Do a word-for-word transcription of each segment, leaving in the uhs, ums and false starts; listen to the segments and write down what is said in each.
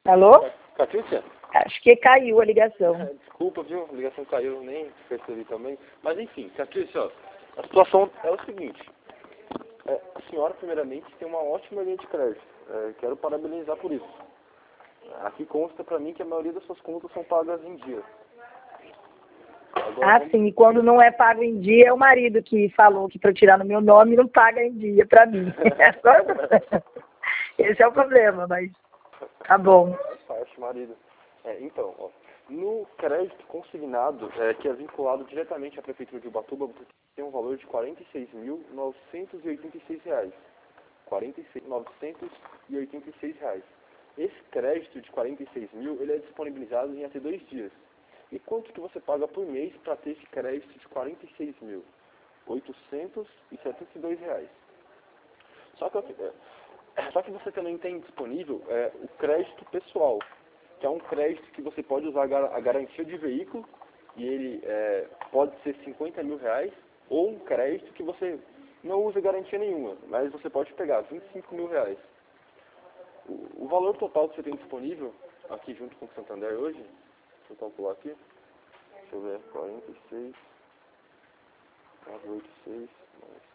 Alô? Catiúcia? Acho que caiu a ligação. É, desculpa, viu? A ligação caiu, nem percebi também. Mas enfim, Catiúcia, ó, a situação é o seguinte. É, a senhora, primeiramente, tem uma ótima linha de crédito. É, quero parabenizar por isso. Aqui consta pra mim que a maioria das suas contas são pagas em dia. Agora, Ah, vamos... sim. E quando não é pago em dia, é o marido que falou que para tirar no meu nome não paga em dia para mim. É só... Esse é o problema, mas tá bom. Parte, marido. É, então, ó, no crédito consignado, é, que é vinculado diretamente à Prefeitura de Ubatuba, você tem um valor de quarenta e seis mil, novecentos e oitenta e seis reais. quarenta e seis mil, novecentos e oitenta e seis reais. Esse crédito de quarenta e seis mil, ele é disponibilizado em até dois dias. E quanto que você paga por mês para ter esse crédito de quarenta e seis mil? oitocentos e setenta e dois reais. Só que, é, só que você também tem disponível é, o crédito pessoal, que é um crédito que você pode usar a garantia de veículo, e ele é, pode ser cinquenta mil reais, ou um crédito que você não usa garantia nenhuma, mas você pode pegar vinte e cinco mil reais. O, o valor total que você tem disponível, aqui junto com o Santander hoje, deixa eu calcular aqui, deixa eu ver, quarenta e seis, quatrocentos e oitenta e seis, mais...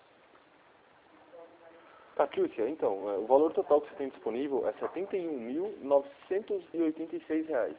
Catiúcia, então, o valor total que você tem disponível é setenta e um mil, novecentos e oitenta e seis reais.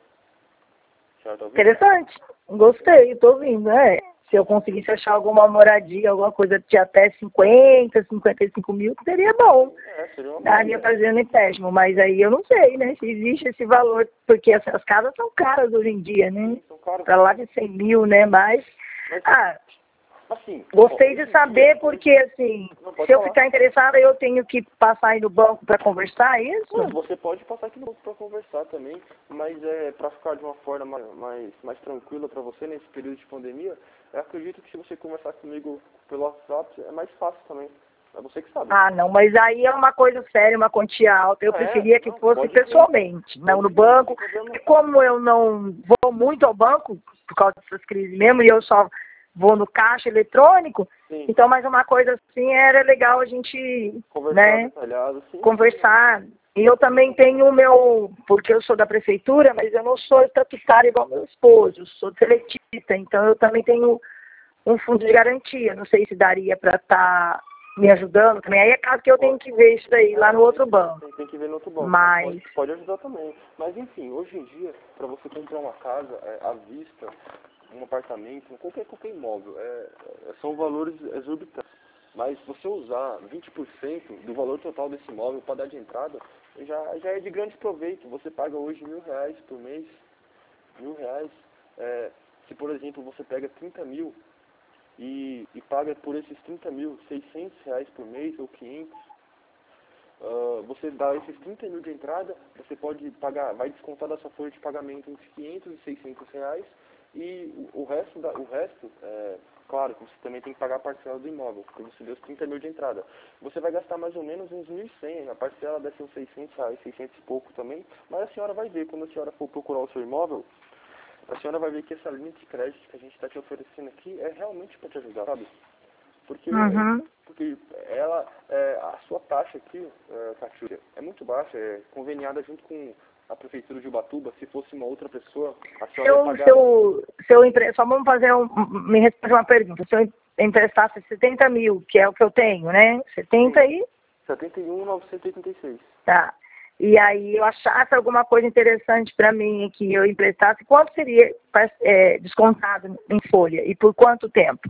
Tá Interessante. Gostei, tô ouvindo, né? Se eu conseguisse achar alguma moradia, alguma coisa de até cinquenta, cinquenta e cinco mil, seria bom. É, seria uma Daria fazendo empréstimo, mas aí eu não sei, né? Se existe esse valor, porque as, as casas são caras hoje em dia, né? Sim, são caras. Pra lá de cem mil, né? Mas, Mas ah, assim, gostei ó, de saber, dia, porque assim, se eu falar. ficar interessada, eu tenho que passar aí no banco para conversar, é isso? Não, você pode passar aqui no banco para conversar também, mas é para ficar de uma forma mais, mais, mais tranquila para você nesse período de pandemia, eu acredito que se você conversar comigo pelo WhatsApp, é mais fácil também. É você que sabe. Ah, não, mas aí é uma coisa séria, uma quantia alta. Eu É, preferia que não, fosse pode pessoalmente, vir, não pode no vir, banco. não tem problema. Porque como eu não vou muito ao banco, por causa dessas crises mesmo, e eu só vou no caixa eletrônico, Sim. então mais uma coisa assim era legal a gente, Conversar né, detalhado, sim. conversar. E eu também tenho o meu, porque eu sou da prefeitura, mas eu não sou estatutária igual meu esposo, eu sou seletista, então eu também tenho um fundo de garantia. Não sei se daria para estar me ajudando também. Aí é caso que eu tenho que ver isso aí lá no outro banco. Tem, tem que ver no outro banco. Mas... Pode, pode ajudar também. Mas enfim, hoje em dia, para você comprar uma casa é, à vista, um apartamento, qualquer, qualquer imóvel, é, é, são valores exorbitantes. Mas se você usar vinte por cento do valor total desse imóvel para dar de entrada, já, já é de grande proveito. Você paga hoje mil reais por mês. Mil reais. É, se, por exemplo, você pega trinta mil e, e paga por esses trinta mil, seiscentos reais por mês ou quinhentos, uh, você dá esses trinta mil de entrada, você pode pagar, vai descontar da sua folha de pagamento entre quinhentos e seiscentos reais, e o, o resto, da, o resto é, claro que você também tem que pagar a parcela do imóvel, porque você deu os trinta mil de entrada. Você vai gastar mais ou menos uns mil e cem, a parcela deve ser uns seiscentos reais, seiscentos e pouco também, mas a senhora vai ver, quando a senhora for procurar o seu imóvel, a senhora vai ver que essa linha de crédito que a gente está te oferecendo aqui é realmente para te ajudar, sabe? Porque, Uhum. porque ela, é, a sua taxa aqui, é, Catiúcia, é muito baixa, é conveniada junto com a Prefeitura de Ubatuba. Se fosse uma outra pessoa, a Se senhora ia eu, pagar... se eu, se eu empre... Só vamos fazer um... Me responder uma pergunta. Se eu emprestasse setenta mil, que é o que eu tenho, né? setenta e... setenta e um mil novecentos e oitenta e seis. Tá. E aí eu achasse alguma coisa interessante para mim que eu emprestasse, quanto seria é, descontado em folha e por quanto tempo?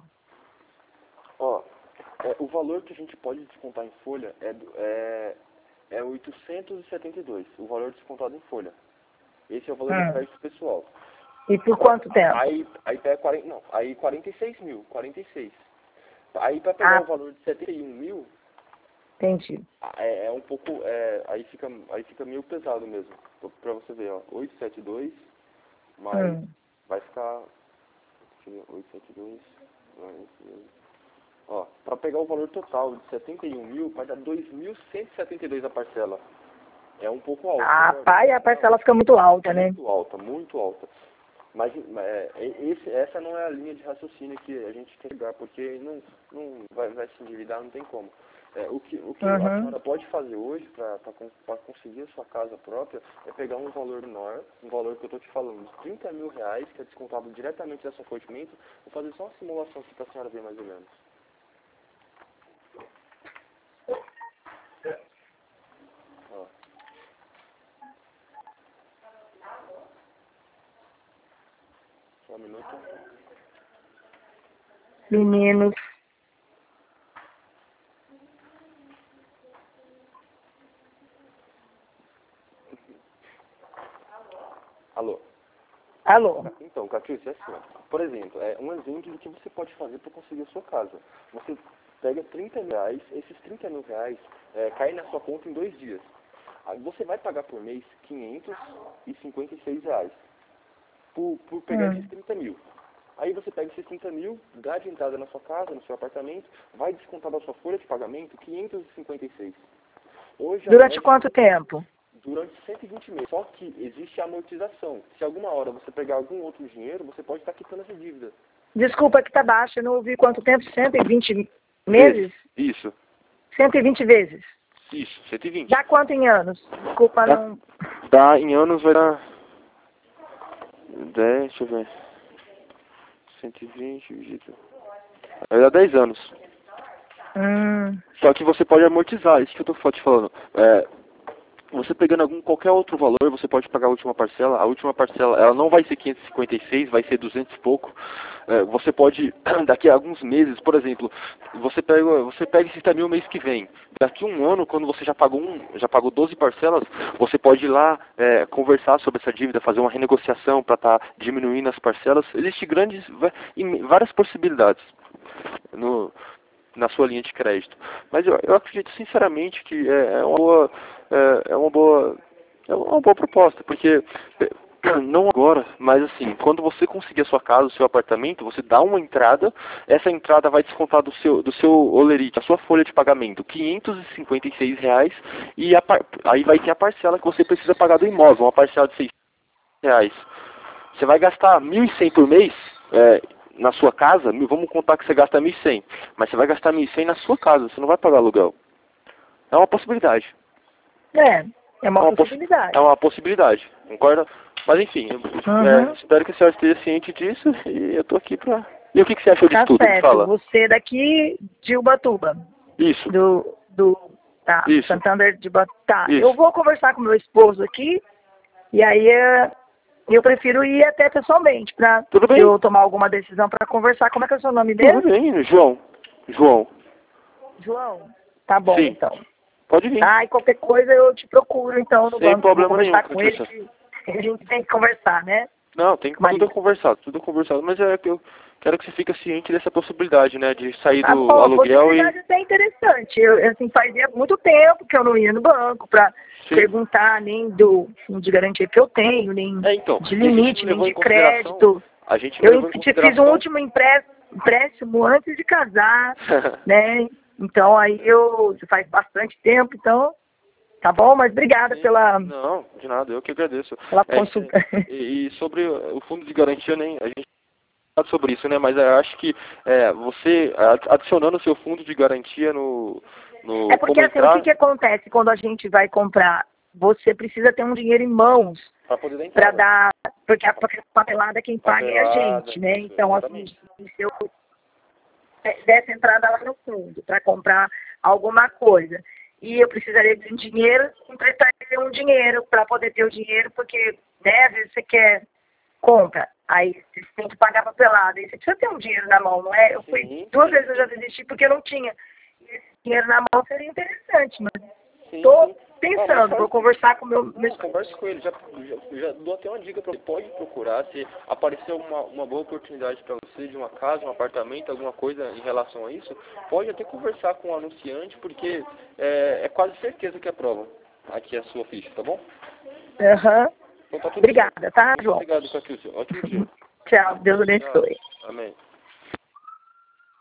Ó, é, o valor que a gente pode descontar em folha é, é, é oitocentos e setenta e dois, o valor descontado em folha. Esse é o valor Hum. do crédito pessoal. E por quanto tempo? Aí, aí pega quarenta, não, aí quarenta e seis mil, quarenta e seis. Aí para pegar Ah, o valor de setenta e um mil, entendi. é, é um pouco, é, aí fica, aí fica meio pesado mesmo. Pra você ver, ó, oitocentos e setenta e dois, mais, Hum. vai ficar, deixa eu ver, oitocentos e setenta e dois, mais, ó, para pegar o valor total de setenta e um mil, vai dar dois mil cento e setenta e dois a parcela. É um pouco alto. Ah, Né? pai, a parcela fica muito alta, né? Muito alta, muito alta. Mas é, esse, essa não é a linha de raciocínio que a gente quer chegar, porque não, não vai, vai se endividar, não tem como. É, o que, o que Uhum. a senhora pode fazer hoje para conseguir a sua casa própria é pegar um valor menor, um valor que eu estou te falando, de trinta mil reais, que é descontado diretamente da sua fonte de alimento. Vou fazer só uma simulação aqui para a senhora ver mais ou menos. Ó. Só um minuto. Meninos. Alô? Alô? Então, Catiúcia, é assim, ó. Por exemplo, é um exemplo do que você pode fazer para conseguir a sua casa. Você pega trinta mil reais, esses trinta mil reais é, caem na sua conta em dois dias. Aí você vai pagar por mês quinhentos e cinquenta e seis reais por, por pegar Hum. esses trinta mil. Aí você pega esses trinta mil, dá de entrada na sua casa, no seu apartamento, vai descontar da sua folha de pagamento quinhentos e cinquenta e seis. Hoje, Durante média, quanto tempo? durante cento e vinte meses. Só que existe a amortização. Se alguma hora você pegar algum outro dinheiro, você pode estar quitando essa dívida. Desculpa que tá baixo, eu não ouvi quanto tempo? cento e vinte meses? Isso. cento e vinte vezes. Isso, cento e vinte. Dá quanto em anos? Desculpa, Dá- não... Dá, em anos vai dar... dez, deixa eu ver. cento e vinte, dividido. Vai dar dez anos. Hum. Só que você pode amortizar, isso que eu tô te falando. É, você pegando algum, qualquer outro valor, você pode pagar a última parcela. A última parcela, ela não vai ser quinhentos e cinquenta e seis, vai ser duzentos e pouco. É, você pode, daqui a alguns meses, por exemplo, você pega, você pega esses trinta mil mês que vem. Daqui a um ano, quando você já pagou, um, já pagou doze parcelas, você pode ir lá é, conversar sobre essa dívida, fazer uma renegociação para estar tá diminuindo as parcelas. Existem grandes, várias possibilidades no... na sua linha de crédito. Mas eu, eu acredito sinceramente que é, é uma boa é, é uma boa é uma boa proposta, porque não agora, mas assim, quando você conseguir a sua casa, o seu apartamento, você dá uma entrada, essa entrada vai descontar do seu do seu holerite, a sua folha de pagamento, quinhentos e cinquenta e seis reais, e a, aí vai ter a parcela que você precisa pagar do imóvel, uma parcela de seiscentos reais. Você vai gastar mil e cem por mês, é, na sua casa, vamos contar que você gasta mil e cem, mas você vai gastar mil e cem na sua casa, você não vai pagar aluguel. É uma possibilidade. É, é uma, é uma possibilidade. É uma possibilidade, concorda? Mas enfim, eu, Uhum. é, espero que a senhora esteja ciente disso e eu tô aqui pra... E o que, que você achou disso Tá tudo? Me certo. fala. Você daqui de Ubatuba. Isso. Do, do tá, Isso. Santander de Ubatuba. Tá, Isso. eu vou conversar com meu esposo aqui e aí é, eu prefiro ir até pessoalmente para eu tomar alguma decisão para conversar. Como é que é o seu nome mesmo? Tudo bem, João. João. João. Tá bom, Sim. então. Pode vir. Ah, e qualquer coisa eu te procuro então no Sem banco. problema vou conversar nenhum, com ele. Catiúcia. Que a gente tem que conversar, né? Não, tem que tudo conversado, tudo conversado, mas é que eu quero que você fique ciente dessa possibilidade, né, de sair Tá do bom, aluguel a possibilidade e... é até interessante. Eu, assim, fazia muito tempo que eu não ia no banco para perguntar nem do fundo de garantia que eu tenho, nem é, então, de limite, nem de crédito. crédito. A gente eu levou em consideração... fiz um último empréstimo antes de casar, né? Então aí eu faz bastante tempo, então tá bom, mas obrigada Sim. pela... Não, de nada, eu que agradeço. Pela é, consulta. E, e sobre o fundo de garantia, nem a gente não sobre isso, né? Mas eu acho que é, você adicionando o seu fundo de garantia no, no é porque assim, entrar... o que, que acontece quando a gente vai comprar? Você precisa ter um dinheiro em mãos para dar, porque a papelada quem paga é a gente, né? Isso, então, assim, se eu desse entrada lá no fundo para comprar alguma coisa e eu precisaria de um dinheiro, emprestaria um dinheiro para poder ter o dinheiro, porque, né, às vezes você quer compra, aí você tem que pagar papelada, e você precisa ter um dinheiro na mão, não é? Eu fui, sim, duas sim. vezes eu já desisti porque eu não tinha. E esse dinheiro na mão seria interessante, mas estou pensando, ah, vou conversar com o meu... Não, converse com ele, já, já, já dou até uma dica para você, pode procurar, se aparecer uma, uma boa oportunidade para você, de uma casa, um apartamento, alguma coisa em relação a isso, pode até conversar com o anunciante, porque é, é quase certeza que aprova aqui a sua ficha, tá bom? Aham. Então, tá tudo Obrigada, certo. tá, João? Obrigado, Catiúcia. Ótimo dia. Tchau, Deus abençoe. Amém.